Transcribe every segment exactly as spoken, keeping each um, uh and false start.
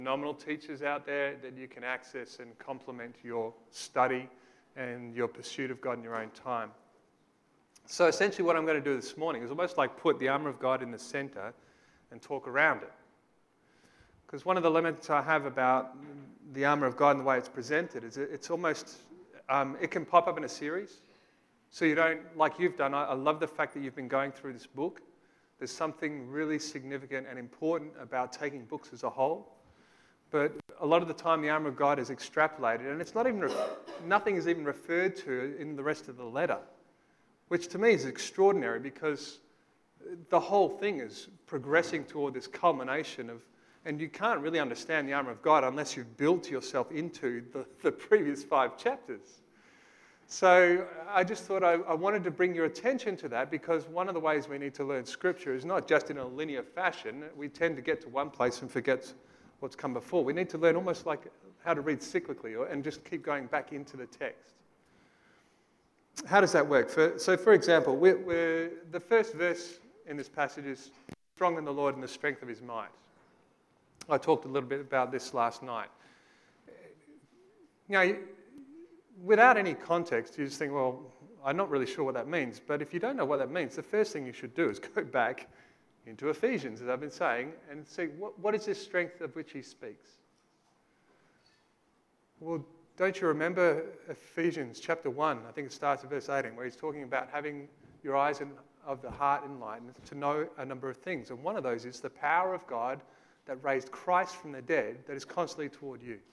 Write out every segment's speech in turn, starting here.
phenomenal teachers out there that you can access and complement your study and your pursuit of God in your own time. So essentially what I'm going to do this morning is almost like put the armour of God in the centre and talk around it. Because one of the limits I have about the armour of God and the way it's presented is it's almost, um, it can pop up in a series. So you don't, like you've done, I, I love the fact that you've been going through this book. There's something really significant and important about taking books as a whole. But a lot of the time the armour of God is extrapolated, and it's not even, nothing is even referred to in the rest of the letter, which to me is extraordinary because the whole thing is progressing toward this culmination of, and you can't really understand the armour of God unless you've built yourself into the, the previous five chapters. So I just thought I, I wanted to bring your attention to that because one of the ways we need to learn Scripture is not just in a linear fashion. We tend to get to one place and forget what's come before. We need to learn almost like how to read cyclically or, and just keep going back into the text. How does that work? For, so for example, we're, we're, the first verse in this passage is strong in the Lord and the strength of his might. I talked a little bit about this last night. You know, without any context, you just think, well, I'm not really sure what that means. But if you don't know what that means, the first thing you should do is go back into Ephesians, as I've been saying, and see, what, what is this strength of which he speaks? Well, don't you remember Ephesians chapter one, I think it starts at verse eighteen, where he's talking about having your eyes in, of the heart enlightened to know a number of things. And one of those is the power of God that raised Christ from the dead that is constantly toward you.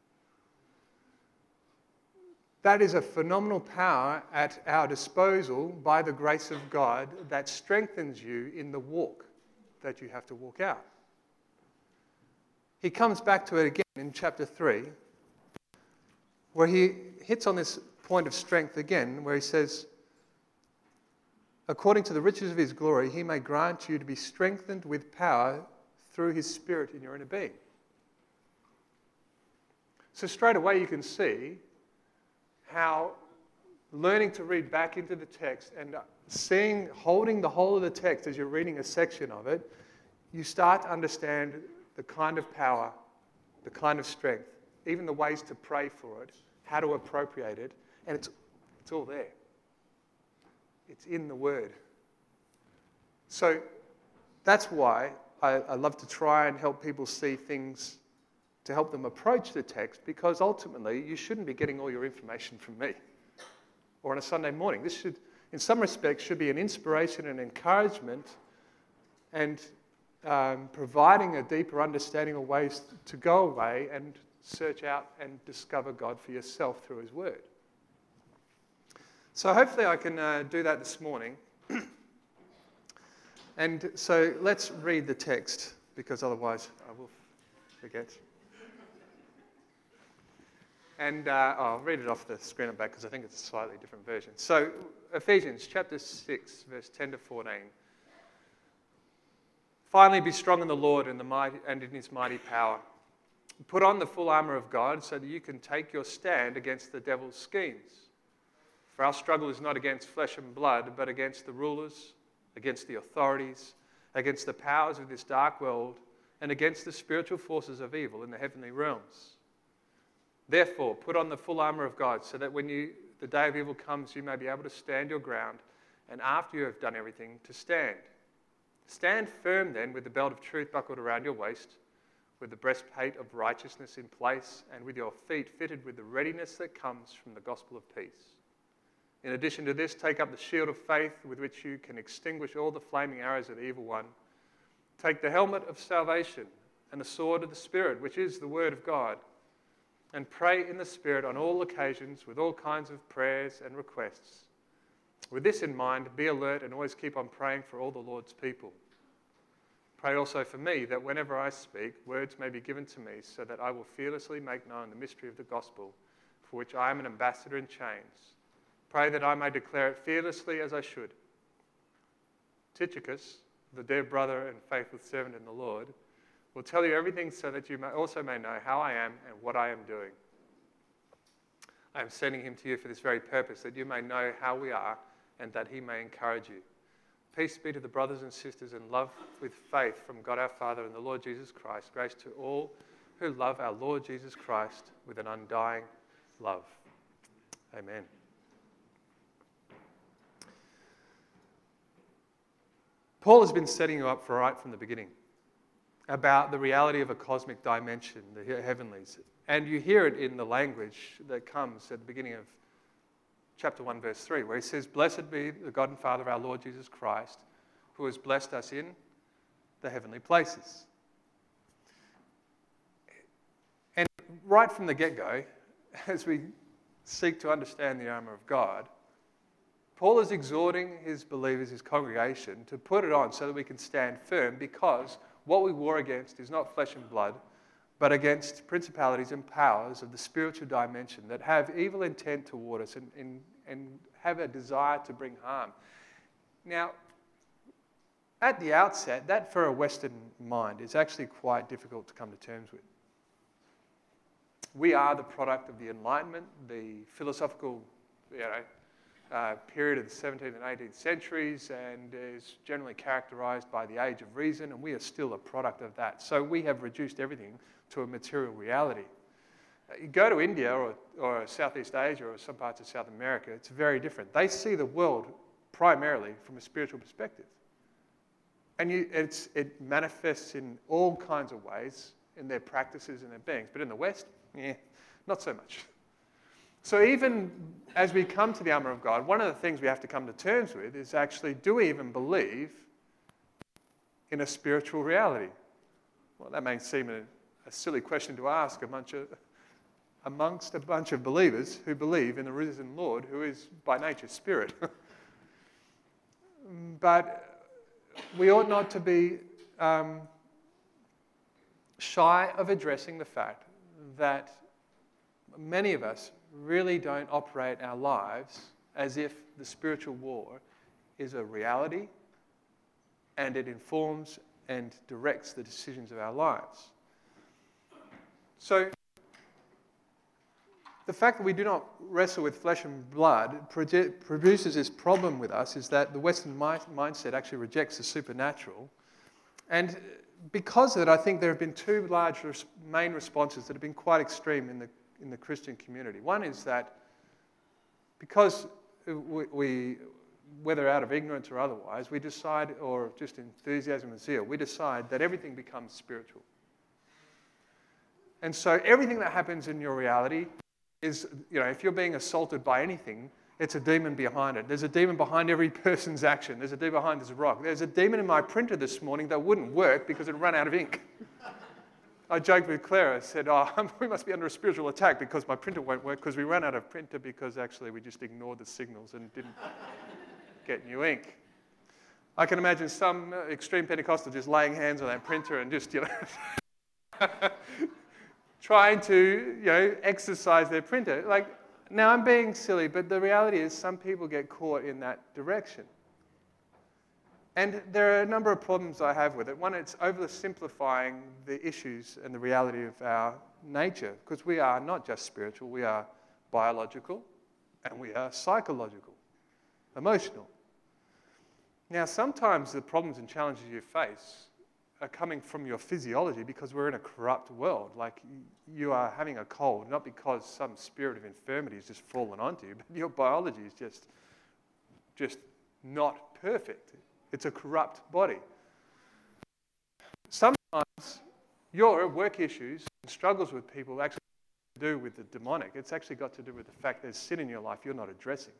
That is a phenomenal power at our disposal by the grace of God that strengthens you in the walk that you have to walk out. He comes back to it again in chapter three, where he hits on this point of strength again, where he says, according to the riches of his glory, he may grant you to be strengthened with power through his Spirit in your inner being. So straight away you can see how learning to read back into the text and seeing, holding the whole of the text as you're reading a section of it, you start to understand the kind of power, the kind of strength, even the ways to pray for it, how to appropriate it, and it's, it's all there. It's in the Word. So that's why I, I love to try and help people see things to help them approach the text, because ultimately you shouldn't be getting all your information from me or on a Sunday morning. This should, in some respects, should be an inspiration and encouragement and um, providing a deeper understanding of ways to go away and search out and discover God for yourself through his Word. So hopefully I can uh, do that this morning. And so let's read the text, because otherwise I will forget. And uh, oh, I'll read it off the screen at back because I think it's a slightly different version. So Ephesians chapter six, verse ten to fourteen. Finally, be strong in the Lord and, the mighty, and in his mighty power. Put on the full armour of God so that you can take your stand against the devil's schemes. For our struggle is not against flesh and blood, but against the rulers, against the authorities, against the powers of this dark world, and against the spiritual forces of evil in the heavenly realms. Therefore, put on the full armour of God, so that when you, the day of evil comes, you may be able to stand your ground, and after you have done everything, to stand. Stand firm then, with the belt of truth buckled around your waist, with the breastplate of righteousness in place, and with your feet fitted with the readiness that comes from the gospel of peace. In addition to this, take up the shield of faith, with which you can extinguish all the flaming arrows of the evil one. Take the helmet of salvation and the sword of the Spirit, which is the word of God. And pray in the Spirit on all occasions with all kinds of prayers and requests. With this in mind, be alert and always keep on praying for all the Lord's people. Pray also for me, that whenever I speak, words may be given to me, so that I will fearlessly make known the mystery of the gospel, for which I am an ambassador in chains. Pray that I may declare it fearlessly as I should. Tychicus, the dear brother and faithful servant in the Lord, will tell you everything so that you may also may know how I am and what I am doing. I am sending him to you for this very purpose, that you may know how we are and that he may encourage you. Peace be to the brothers and sisters, and love with faith from God our Father and the Lord Jesus Christ. Grace to all who love our Lord Jesus Christ with an undying love. Amen. Paul has been setting you up for right from the beginning about the reality of a cosmic dimension, the heavenlies. And you hear it in the language that comes at the beginning of chapter one, verse three, where he says, "Blessed be the God and Father of our Lord Jesus Christ, who has blessed us in the heavenly places." And right from the get-go, as we seek to understand the armour of God, Paul is exhorting his believers, his congregation, to put it on so that we can stand firm, because what we war against is not flesh and blood, but against principalities and powers of the spiritual dimension that have evil intent toward us and, and, and have a desire to bring harm. Now, at the outset, that for a Western mind is actually quite difficult to come to terms with. We are the product of the Enlightenment, the philosophical, you know, uh, period of the seventeenth and eighteenth centuries, and is generally characterized by the age of reason, and we are still a product of that. So we have reduced everything to a material reality. Uh, you go to India or, or Southeast Asia or some parts of South America, it's very different. They see the world primarily from a spiritual perspective. And you, it's, it manifests in all kinds of ways in their practices and their beings. But in the West, yeah, not so much. So even as we come to the armour of God, one of the things we have to come to terms with is actually, do we even believe in a spiritual reality? Well, that may seem a, a silly question to ask a bunch of, amongst a bunch of believers who believe in the risen Lord, who is by nature spirit. But we ought not to be um, shy of addressing the fact that many of us really don't operate our lives as if the spiritual war is a reality and it informs and directs the decisions of our lives. So, the fact that we do not wrestle with flesh and blood produces this problem with us, is that the Western mi- mindset actually rejects the supernatural. And because of it, I think there have been two large res- main responses that have been quite extreme in the in the Christian community. One is that because we, we, whether out of ignorance or otherwise, we decide, or just enthusiasm and zeal, we decide that everything becomes spiritual. And so everything that happens in your reality is, you know, if you're being assaulted by anything, it's a demon behind it. There's a demon behind every person's action. There's a demon behind this rock. There's a demon in my printer this morning that wouldn't work because it ran out of ink. I joked with Claire. I said, oh, we must be under a spiritual attack because my printer won't work, because we ran out of printer because actually we just ignored the signals and didn't get new ink. I can imagine some extreme Pentecostal just laying hands on that printer and just, you know, trying to, you know, exercise their printer. Like, now I'm being silly, but the reality is some people get caught in that direction. And there are a number of problems I have with it. One, it's oversimplifying the issues and the reality of our nature, because we are not just spiritual, we are biological, and we are psychological, emotional. Now, sometimes the problems and challenges you face are coming from your physiology, because we're in a corrupt world. Like, you are having a cold, not because some spirit of infirmity has just fallen onto you, but your biology is just, just not perfect. It's a corrupt body. Sometimes your work issues and struggles with people actually have to do with the demonic. It's actually got to do with the fact there's sin in your life you're not addressing.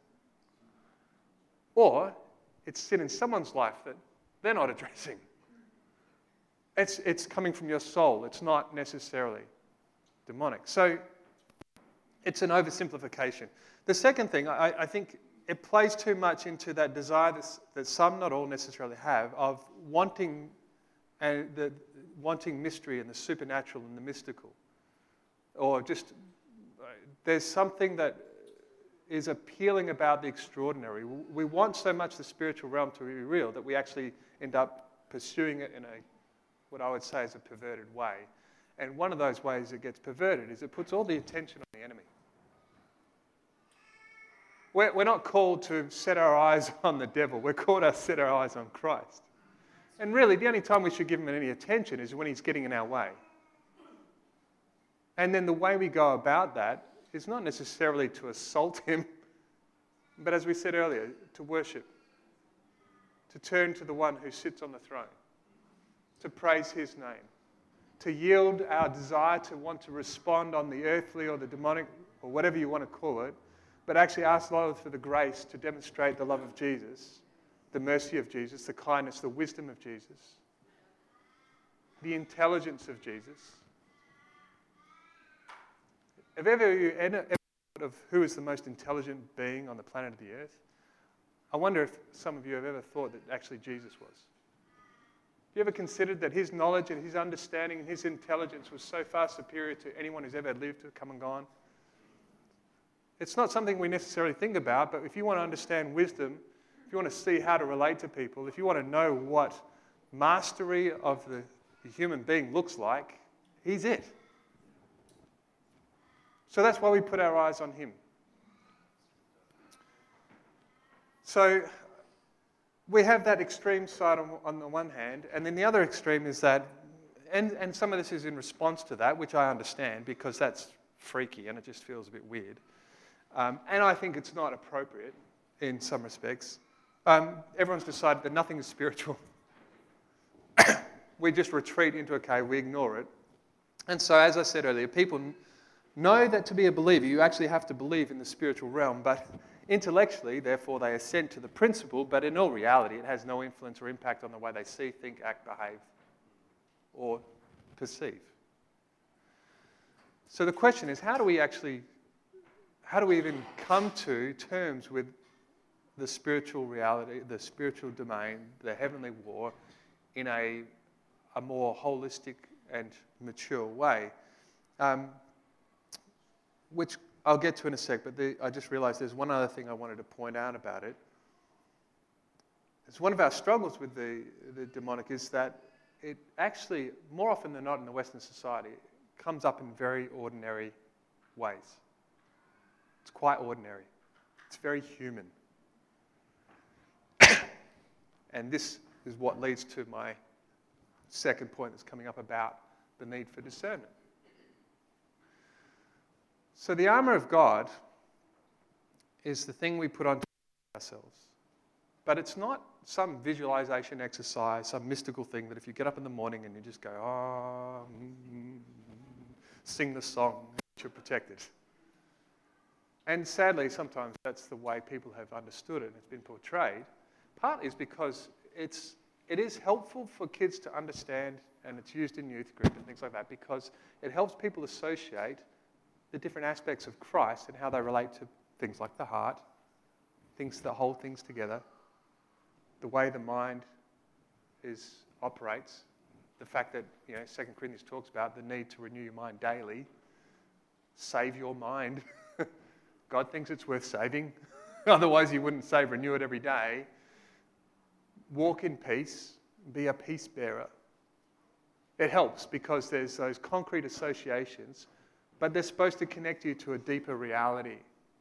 Or it's sin in someone's life that they're not addressing. It's, it's coming from your soul. It's not necessarily demonic. So it's an oversimplification. The second thing, I, I think it plays too much into that desire that, that some, not all necessarily have, of wanting, and the, wanting mystery and the supernatural and the mystical. Or just, there's something that is appealing about the extraordinary. We want so much the spiritual realm to be real that we actually end up pursuing it in a, what I would say is a perverted way. And one of those ways it gets perverted is it puts all the attention on the enemy. We're, we're not called to set our eyes on the devil. We're called to set our eyes on Christ. And really, the only time we should give him any attention is when he's getting in our way. And then the way we go about that is not necessarily to assault him, but as we said earlier, to worship, to turn to the one who sits on the throne, to praise his name, to yield our desire to want to respond on the earthly or the demonic or whatever you want to call it, but actually ask the Lord for the grace to demonstrate the love of Jesus, the mercy of Jesus, the kindness, the wisdom of Jesus, the intelligence of Jesus. Have ever you ever thought of who is the most intelligent being on the planet of the earth? I wonder if some of you have ever thought that actually Jesus was. Have you ever considered that his knowledge and his understanding and his intelligence was so far superior to anyone who's ever lived or come and gone? It's not something we necessarily think about, but if you want to understand wisdom, if you want to see how to relate to people, if you want to know what mastery of the, the human being looks like, he's it. So that's why we put our eyes on him. So we have that extreme side on, on the one hand, and then the other extreme is that, and, and some of this is in response to that, which I understand because that's freaky and it just feels a bit weird. Um, and I think it's not appropriate in some respects. Um, everyone's decided that nothing is spiritual. We just retreat into a cave, we ignore it. And so, as I said earlier, people know that to be a believer, you actually have to believe in the spiritual realm, but intellectually, therefore, they assent to the principle, but in all reality, it has no influence or impact on the way they see, think, act, behave, or perceive. So the question is, how do we actually, how do we even come to terms with the spiritual reality, the spiritual domain, the heavenly war, in a, a more holistic and mature way? Um, which I'll get to in a sec, but the, I just realized there's one other thing I wanted to point out about it. It's one of our struggles with the, the demonic is that it actually, more often than not in the Western society, comes up in very ordinary ways. It's quite ordinary. It's very human. And this is what leads to my second point that's coming up about the need for discernment. So the armour of God is the thing we put on ourselves. But it's not some visualization exercise, some mystical thing that if you get up in the morning and you just go, oh, mm, sing the song, you're protected. And sadly, sometimes that's the way people have understood it and it's been portrayed. Partly is because it's, it is helpful for kids to understand, and it's used in youth group and things like that, because it helps people associate the different aspects of Christ and how they relate to things like the heart, things that hold things together, the way the mind is operates, the fact that, you know, Second Corinthians talks about the need to renew your mind daily, save your mind. God thinks it's worth saving. Otherwise, he wouldn't say renew it every day. Walk in peace. Be a peace bearer. It helps because there's those concrete associations, but they're supposed to connect you to a deeper reality.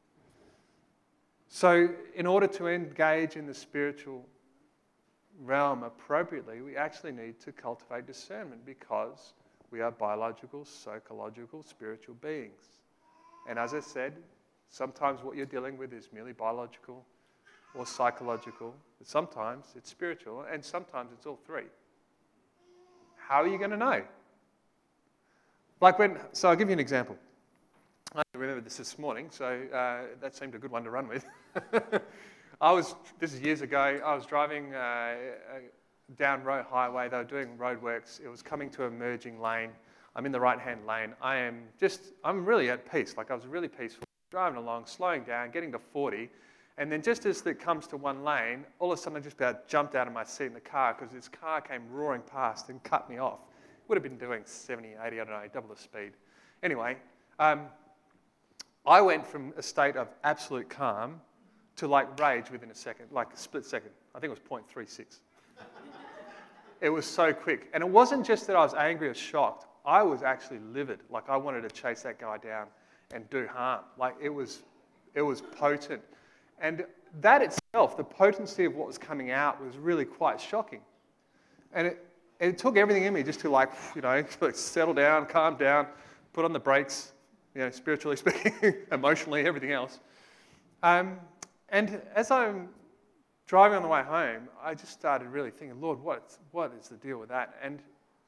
So in order to engage in the spiritual realm appropriately, we actually need to cultivate discernment because we are biological, psychological, spiritual beings. And as I said, sometimes what you're dealing with is merely biological or psychological, but sometimes it's spiritual, and sometimes it's all three. How are you going to know? Like when, so I'll give you an example. I remember this this morning, so uh, that seemed a good one to run with. I was, this is years ago, I was driving uh, down Road Highway. They were doing roadworks. It was coming to a merging lane. I'm in the right-hand lane. I am just, I'm really at peace. Like I was really peaceful. Driving along, slowing down, getting to forty. And then just as it comes to one lane, all of a sudden I just about jumped out of my seat in the car because this car came roaring past and cut me off. Would have been doing seventy, eighty, I don't know, double the speed. Anyway, um, I went from a state of absolute calm to like rage within a second, like a split second. I think it was zero point three six. It was so quick. And it wasn't just that I was angry or shocked. I was actually livid. Like I wanted to chase that guy down and do harm. Like it was, it was potent. And that itself, the potency of what was coming out was really quite shocking. And it, it took everything in me just to like, you know, settle down, calm down, put on the brakes, you know, spiritually speaking, emotionally, everything else. Um, and as I'm driving on the way home, I just started really thinking, Lord, what, what is the deal with that? And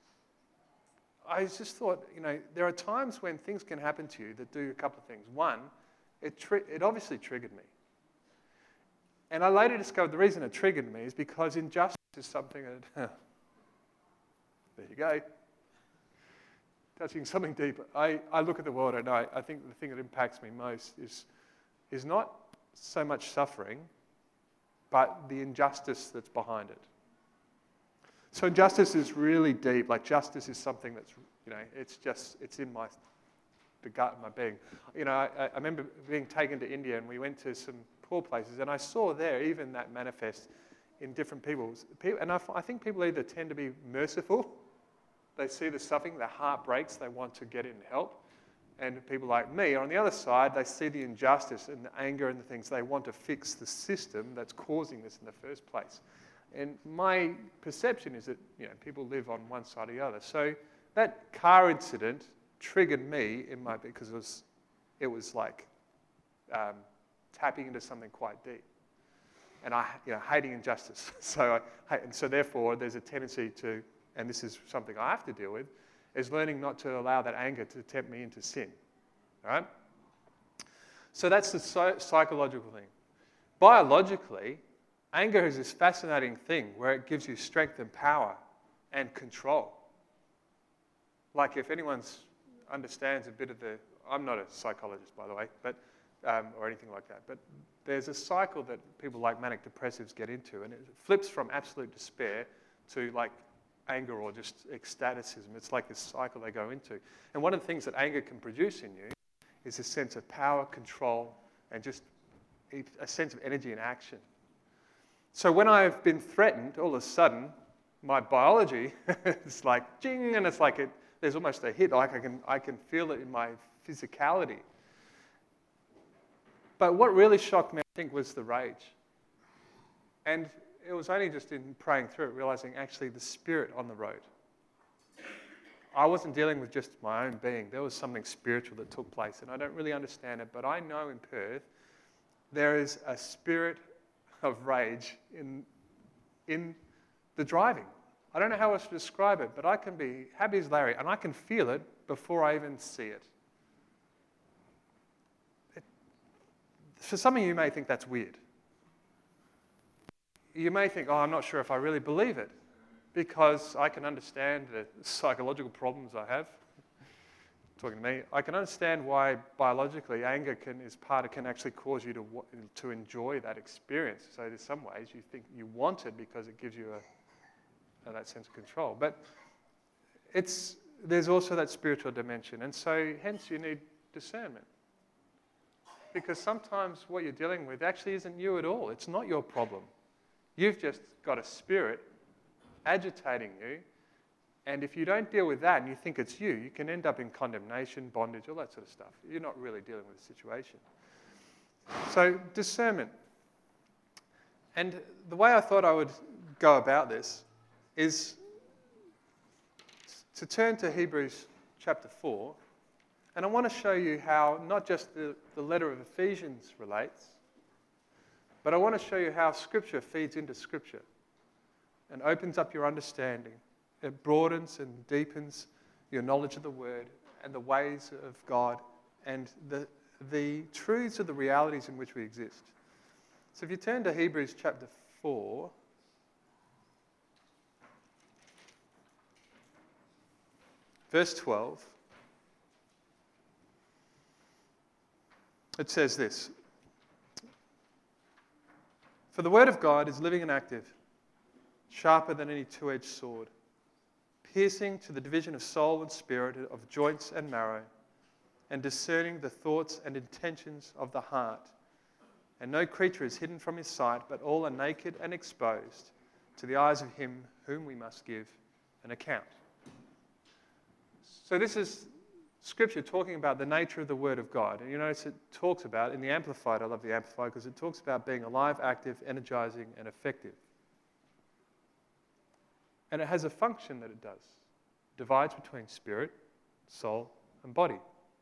I just thought, you know, there are times when things can happen to you that do a couple of things. One, it, tri- it obviously triggered me. And I later discovered the reason it triggered me is because injustice is something that, there you go, touching something deeper. I, I look at the world and I, I think the thing that impacts me most is, is not so much suffering, but the injustice that's behind it. So injustice is really deep. Like justice is something that's, you know, it's just, it's in my, the gut of my being. You know, I, I remember being taken to India and we went to some poor places and I saw there even that manifest in different people. And I, I think people either tend to be merciful, they see the suffering, their heart breaks, they want to get in and help. And people like me are on the other side, they see the injustice and the anger and the things, they want to fix the system that's causing this in the first place. And my perception is that, you know, people live on one side or the other. So that car incident triggered me in my, because it was, it was like um, tapping into something quite deep. And I, you know, hating injustice. So I, and so therefore there's a tendency to, and this is something I have to deal with, is learning not to allow that anger to tempt me into sin. All right? So that's the so- psychological thing. Biologically, anger is this fascinating thing where it gives you strength and power and control. Like if anyone understands a bit of the, I'm not a psychologist by the way, but um, or anything like that, but there's a cycle that people like manic depressives get into, and it flips from absolute despair to like anger or just ecstaticism. It's like this cycle they go into. And one of the things that anger can produce in you is a sense of power, control, and just a sense of energy and action. So when I've been threatened, all of a sudden, my biology is like, jing, and it's like it, there's almost a hit, like I can, I can feel it in my physicality. But what really shocked me, I think, was the rage. And it was only just in praying through it, realizing actually the spirit on the road. I wasn't dealing with just my own being. There was something spiritual that took place, and I don't really understand it, but I know in Perth there is a spirit of rage in, in the driving. I don't know how else to describe it, but I can be happy as Larry, and I can feel it before I even see it. it for some of you, you may think that's weird. You may think, oh, I'm not sure if I really believe it, because I can understand the psychological problems I have. Talking to me, I can understand why biologically anger can is part of can actually cause you to to enjoy that experience. So in some ways you think you want it because it gives you a, a that sense of control. But it's there's also that spiritual dimension, and so hence you need discernment. Because sometimes what you're dealing with actually isn't you at all. It's not your problem. You've just got a spirit agitating you, and if you don't deal with that and you think it's you, you can end up in condemnation, bondage, all that sort of stuff. You're not really dealing with the situation. So discernment. And the way I thought I would go about this is to turn to Hebrews chapter four, and I want to show you how not just the, the letter of Ephesians relates, but I want to show you how Scripture feeds into Scripture and opens up your understanding. It broadens and deepens your knowledge of the Word and the ways of God and the, the truths of the realities in which we exist. So if you turn to Hebrews chapter four, verse twelve, it says this: "For the word of God is living and active, sharper than any two-edged sword, piercing to the division of soul and spirit, of joints and marrow, and discerning the thoughts and intentions of the heart. And no creature is hidden from his sight, but all are naked and exposed to the eyes of him whom we must give an account." So this is Scripture talking about the nature of the Word of God. And you notice it talks about, in the Amplified, I love the Amplified, because it talks about being alive, active, energizing, and effective. And it has a function that it does. It divides between spirit, soul, and body.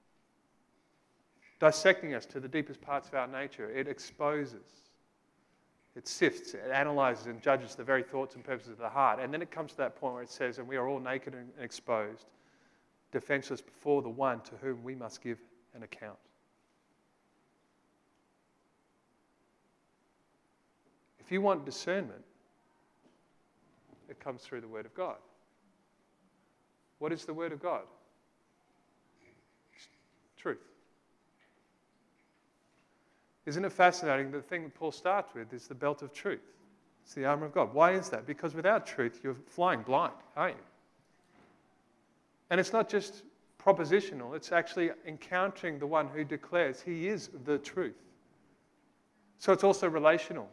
Dissecting us to the deepest parts of our nature, it exposes, it sifts, it analyzes and judges the very thoughts and purposes of the heart. And then it comes to that point where it says, and we are all naked and exposed, defenseless before the one to whom we must give an account. If you want discernment, it comes through the Word of God. What is the Word of God? Truth. Isn't it fascinating? The thing that Paul starts with is the belt of truth. It's the armor of God. Why is that? Because without truth, you're flying blind, aren't you? And it's not just propositional, it's actually encountering the one who declares he is the truth. So it's also relational.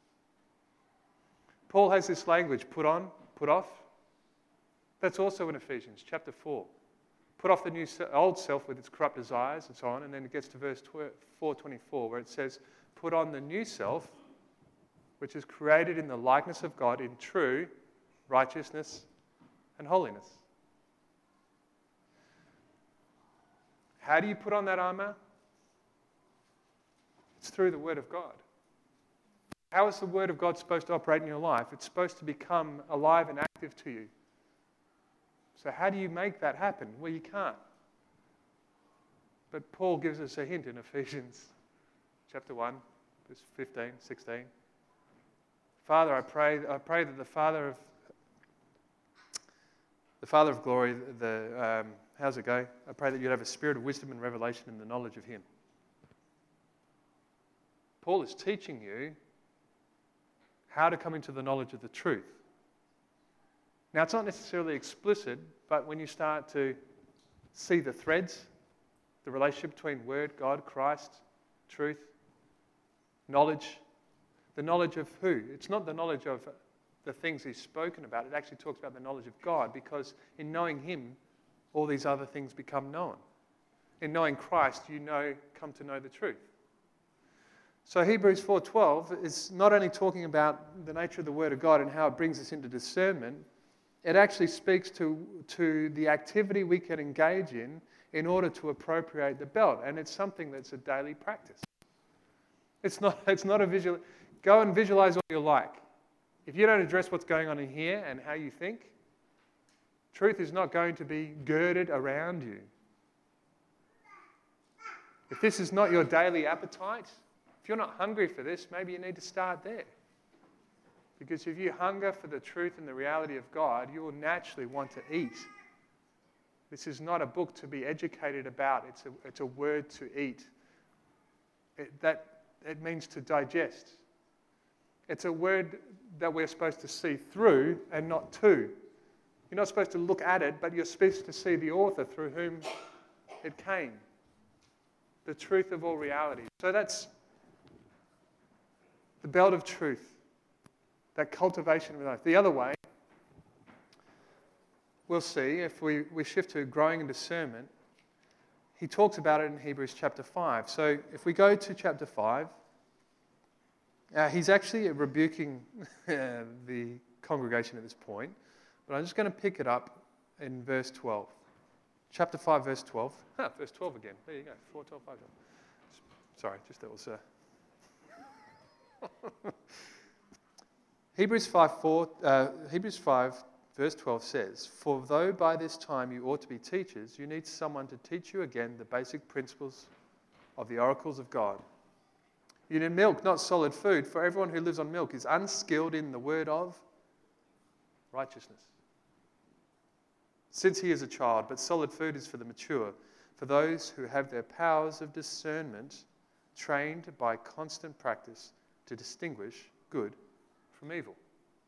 Paul has this language, put on, put off. That's also in Ephesians chapter four. Put off the new old self with its corrupt desires and so on. And then it gets to verse four twenty-four where it says, put on the new self, which is created in the likeness of God in true righteousness and holiness. How do you put on that armor? It's through the Word of God. How is the Word of God supposed to operate in your life? It's supposed to become alive and active to you. So how do you make that happen? Well, you can't. But Paul gives us a hint in Ephesians chapter one, verse fifteen, sixteen. Father, I pray, I pray that the Father of the Father of glory, the um, how's it go? I pray that you'd have a spirit of wisdom and revelation in the knowledge of Him. Paul is teaching you how to come into the knowledge of the truth. Now, it's not necessarily explicit, but when you start to see the threads, the relationship between Word, God, Christ, truth, knowledge, the knowledge of who? It's not the knowledge of the things He's spoken about. It actually talks about the knowledge of God, because in knowing Him, all these other things become known. In knowing Christ, you know, come to know the truth. So Hebrews four twelve is not only talking about the nature of the Word of God and how it brings us into discernment, it actually speaks to, to the activity we can engage in in order to appropriate the belt. And it's something that's a daily practice. It's not, it's not a visual... Go and visualize all you like. If you don't address what's going on in here and how you think, truth is not going to be girded around you. If this is not your daily appetite, if you're not hungry for this, maybe you need to start there. Because if you hunger for the truth and the reality of God, you will naturally want to eat. This is not a book to be educated about. It's a, it's a word to eat. It, that, it means to digest. It's a word that we're supposed to see through and not to. You're not supposed to look at it, but you're supposed to see the author through whom it came. The truth of all reality. So that's the belt of truth. That cultivation of life. The other way, we'll see, if we, we shift to growing in discernment, he talks about it in Hebrews chapter five. So if we go to chapter five, uh, he's actually rebuking the congregation at this point, but I'm just going to pick it up in verse twelve. Chapter five, verse twelve. Ah, verse twelve again. There you go. four, twelve, five, twelve. Sorry, just that was... Uh... Hebrews five, four, uh, Hebrews five, verse twelve says, "For though by this time you ought to be teachers, you need someone to teach you again the basic principles of the oracles of God. You need milk, not solid food, for everyone who lives on milk is unskilled in the word of righteousness, since he is a child, but solid food is for the mature, for those who have their powers of discernment trained by constant practice to distinguish good from evil."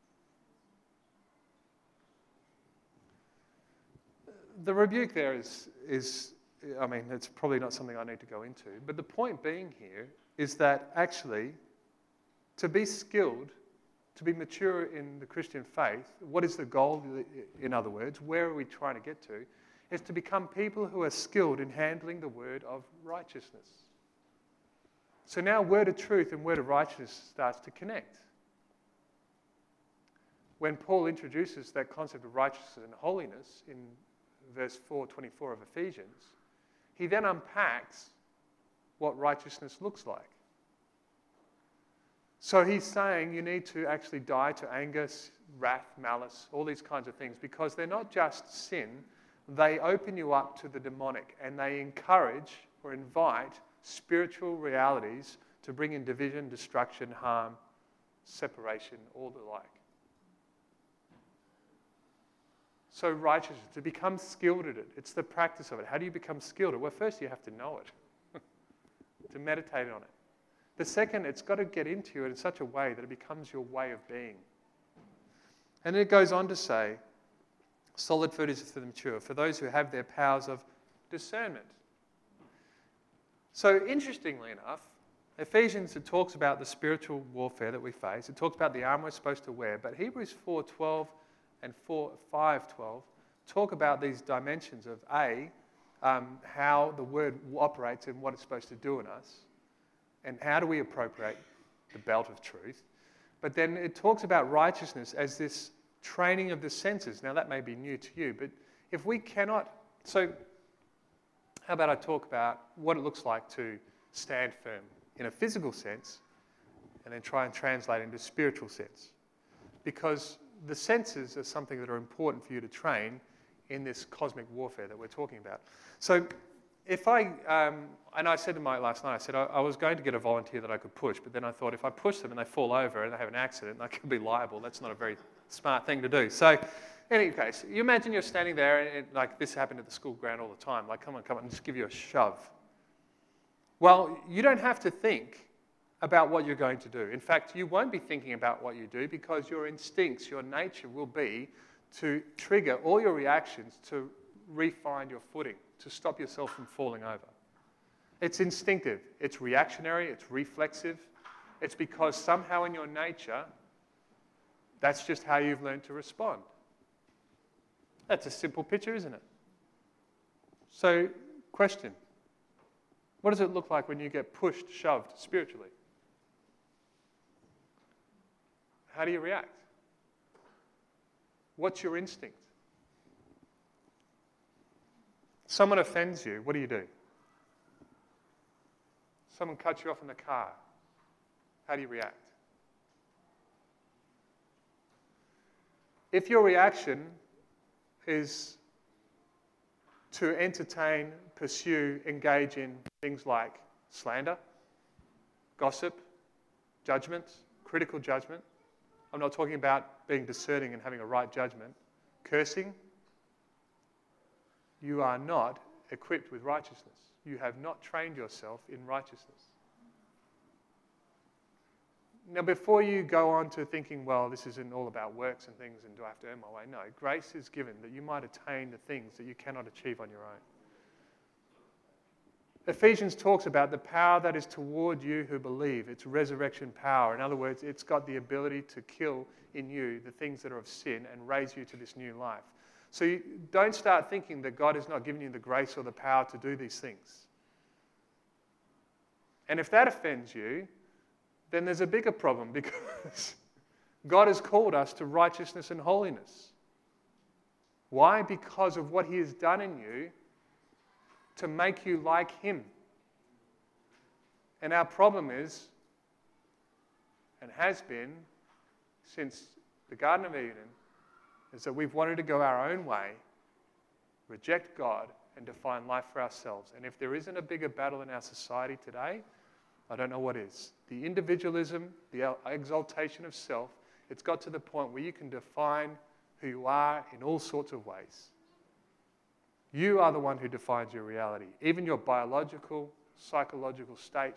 The rebuke there is, is, I mean, it's probably not something I need to go into, but the point being here is that actually, to be skilled, to be mature in the Christian faith, what is the goal, in other words, where are we trying to get to, is to become people who are skilled in handling the word of righteousness. So now word of truth and word of righteousness starts to connect. When Paul introduces that concept of righteousness and holiness in verse four twenty-four of Ephesians, he then unpacks what righteousness looks like. So he's saying you need to actually die to anger, wrath, malice, all these kinds of things, because they're not just sin, they open you up to the demonic, and they encourage or invite spiritual realities to bring in division, destruction, harm, separation, all the like. So righteousness, to become skilled at it, it's the practice of it. How do you become skilled at it? Well, first you have to know it, to meditate on it. The second, it's got to get into you in such a way that it becomes your way of being. And it goes on to say, solid food is for the mature, for those who have their powers of discernment. So interestingly enough, Ephesians, it talks about the spiritual warfare that we face. It talks about the armor we're supposed to wear. But Hebrews four twelve and five twelve talk about these dimensions of A, um, how the word operates and what it's supposed to do in us, and how do we appropriate the belt of truth. But then it talks about righteousness as this training of the senses. Now that may be new to you, but if we cannot... So how about I talk about what it looks like to stand firm in a physical sense, and then try and translate into a spiritual sense. Because the senses are something that are important for you to train in this cosmic warfare that we're talking about. So if I, um, and I said to Mike last night, I said I, I was going to get a volunteer that I could push, but then I thought if I push them and they fall over and they have an accident, I could be liable. That's not a very smart thing to do. So in any case, you imagine you're standing there, and it, like this happened at the school ground all the time, like come on, come on, and just give you a shove. Well, you don't have to think about what you're going to do. In fact, you won't be thinking about what you do because your instincts, your nature will be to trigger all your reactions to refine your footing, to stop yourself from falling over. It's instinctive, it's reactionary, it's reflexive. It's because somehow in your nature, that's just how you've learned to respond. That's a simple picture, isn't it? So, question. What does it look like when you get pushed, shoved spiritually? How do you react? What's your instinct? Someone offends you, what do you do? Someone cuts you off in the car, how do you react? If your reaction is to entertain, pursue, engage in things like slander, gossip, judgment, critical judgment. I'm not talking about being discerning and having a right judgment. Cursing. You are not equipped with righteousness. You have not trained yourself in righteousness. Now, before you go on to thinking, well, this isn't all about works and things and do I have to earn my way? No, grace is given that you might attain the things that you cannot achieve on your own. Ephesians talks about the power that is toward you who believe. It's resurrection power. In other words, it's got the ability to kill in you the things that are of sin and raise you to this new life. So you don't start thinking that God has not given you the grace or the power to do these things. And if that offends you, then there's a bigger problem because God has called us to righteousness and holiness. Why? Because of what He has done in you to make you like Him. And our problem is, and has been since the Garden of Eden, is that we've wanted to go our own way, reject God, and define life for ourselves. And if there isn't a bigger battle in our society today, I don't know what is. The individualism, the exaltation of self, it's got to the point where you can define who you are in all sorts of ways. You are the one who defines your reality, even your biological, psychological state.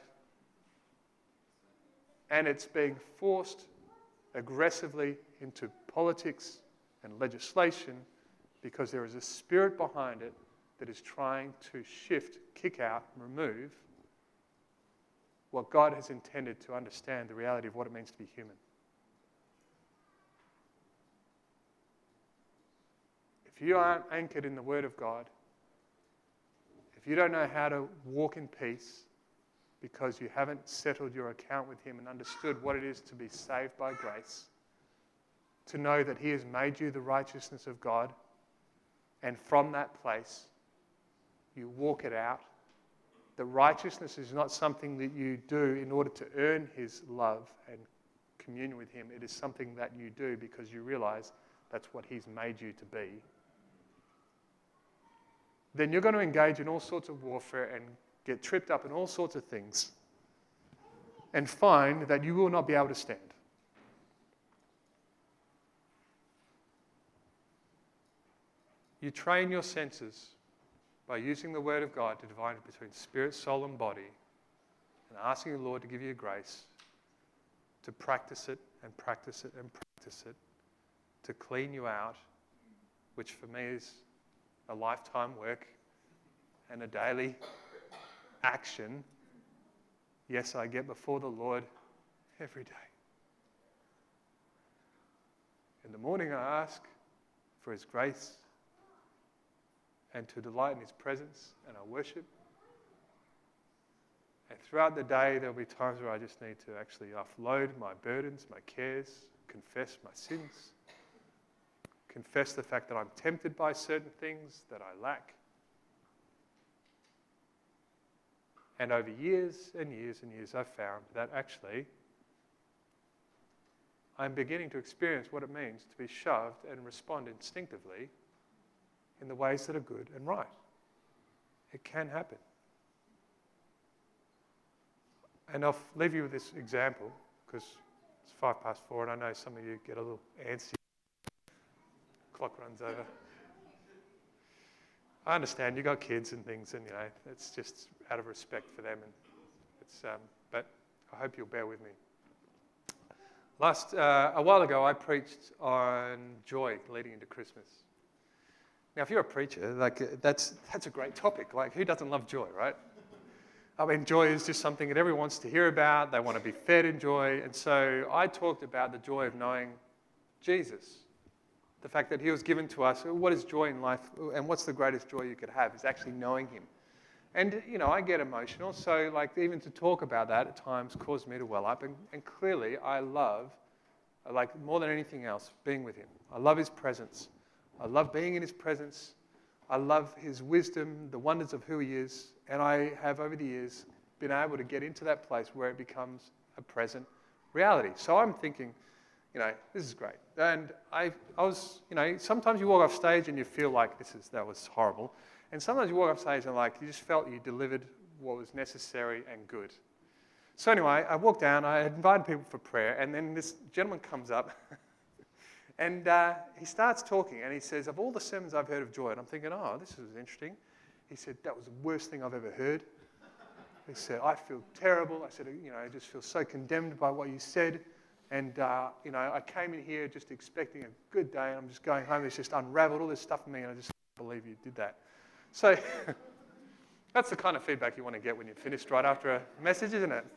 And it's being forced aggressively into politics and legislation because there is a spirit behind it that is trying to shift, kick out, remove what God has intended to understand the reality of what it means to be human. If you aren't anchored in the Word of God, if you don't know how to walk in peace because you haven't settled your account with Him and understood what it is to be saved by grace, to know that He has made you the righteousness of God, and from that place you walk it out That righteousness is not something that you do in order to earn his love and communion with him. It is something that you do because you realize that's what he's made you to be. Then you're going to engage in all sorts of warfare and get tripped up in all sorts of things and find that you will not be able to stand. You train your senses by using the Word of God to divide between spirit, soul, and body, and asking the Lord to give you grace to practice it and practice it and practice it, to clean you out, which for me is a lifetime work and a daily action. Yes, I get before the Lord every day. In the morning I ask for his grace and to delight in his presence, and I worship. And throughout the day, there'll be times where I just need to actually offload my burdens, my cares, confess my sins, confess the fact that I'm tempted by certain things that I lack. And over years and years and years, I've found that actually I'm beginning to experience what it means to be shoved and respond instinctively in the ways that are good and right. It can happen. And I'll leave you with this example because it's five past four and I know some of you get a little antsy. Clock runs over. I understand you got kids and things, and you know it's just out of respect for them. And it's, um, but I hope you'll bear with me. Last uh, a while ago, I preached on joy leading into Christmas. Now, if you're a preacher, like that's that's a great topic. Like, who doesn't love joy, right? I mean, joy is just something that everyone wants to hear about. They want to be fed in joy, and so I talked about the joy of knowing Jesus. The fact that he was given to us. What is joy in life, and what's the greatest joy you could have is actually knowing him. And, you know, I get emotional, so, like, even to talk about that at times caused me to well up. And, and clearly, I love, like, more than anything else, being with him. I love his presence. I love being in his presence. I love his wisdom, the wonders of who he is. And I have, over the years, been able to get into that place where it becomes a present reality. So I'm thinking, you know, this is great. And I, I was, you know, sometimes you walk off stage and you feel like this is that was horrible. And sometimes you walk off stage and like you just felt you delivered what was necessary and good. So anyway, I walked down, I had invited people for prayer, and then this gentleman comes up and uh, he starts talking and he says, of all the sermons I've heard of joy, and I'm thinking, oh, this is interesting. He said, that was the worst thing I've ever heard. He said, I feel terrible. I said, you know, I just feel so condemned by what you said. And, uh, you know, I came in here just expecting a good day, and I'm just going home. It's just unraveled all this stuff for me, and I just can't believe you did that. So that's the kind of feedback you want to get when you're finished right after a message, isn't it?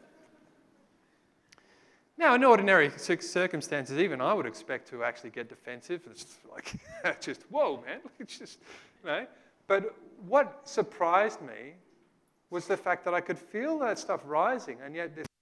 Now, in ordinary circumstances, even I would expect to actually get defensive. It's like, just, whoa, man. It's just, you know. But what surprised me was the fact that I could feel that stuff rising, and yet this.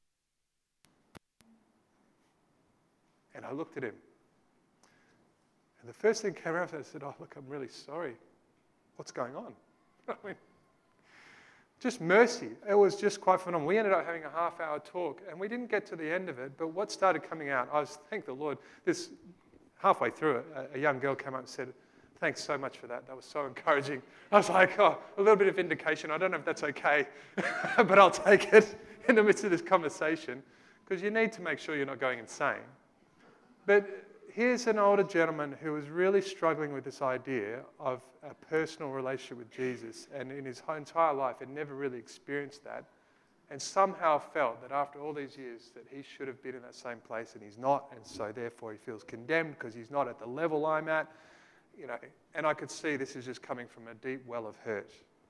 And I looked at him. And the first thing came out, I said, oh, look, I'm really sorry. What's going on? I mean, just mercy. It was just quite phenomenal. We ended up having a half-hour talk, and we didn't get to the end of it, but what started coming out, I was, thank the Lord, this halfway through it, a, a young girl came up and said, thanks so much for that. That was so encouraging. I was like, oh, a little bit of vindication. I don't know if that's okay, but I'll take it in the midst of this conversation, because you need to make sure you're not going insane. But here's an older gentleman who was really struggling with this idea of a personal relationship with Jesus, and in his entire life had never really experienced that, and somehow felt that after all these years that he should have been in that same place, and he's not, and so therefore he feels condemned because he's not at the level I'm at, you know. And I could see this is just coming from a deep well of hurt.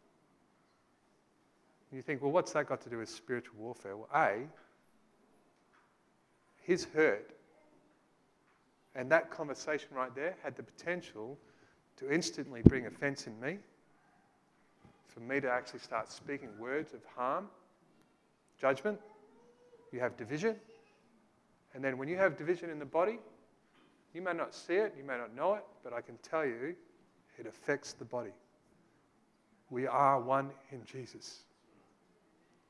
And you think, well, what's that got to do with spiritual warfare? Well, A, his hurt. And that conversation right there had the potential to instantly bring offense in me, for me to actually start speaking words of harm, judgment. You have division. And then when you have division in the body, you may not see it, you may not know it, but I can tell you it affects the body. We are one in Jesus.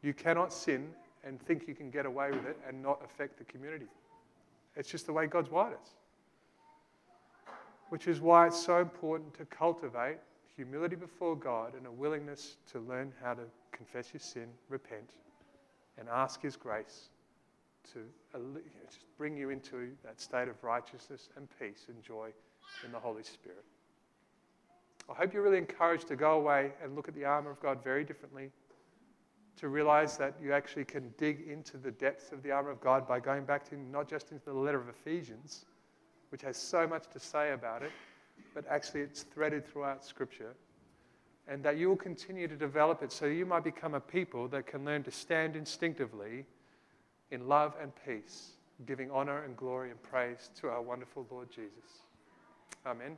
You cannot sin and think you can get away with it and not affect the community. It's just the way God's wired us. Which is why it's so important to cultivate humility before God and a willingness to learn how to confess your sin, repent, and ask His grace to just bring you into that state of righteousness and peace and joy in the Holy Spirit. I hope you're really encouraged to go away and look at the armor of God very differently, to realize that you actually can dig into the depths of the armor of God by going back to not just into the letter of Ephesians, which has so much to say about it, but actually it's threaded throughout Scripture, and that you will continue to develop it so you might become a people that can learn to stand instinctively in love and peace, giving honor and glory and praise to our wonderful Lord Jesus. Amen.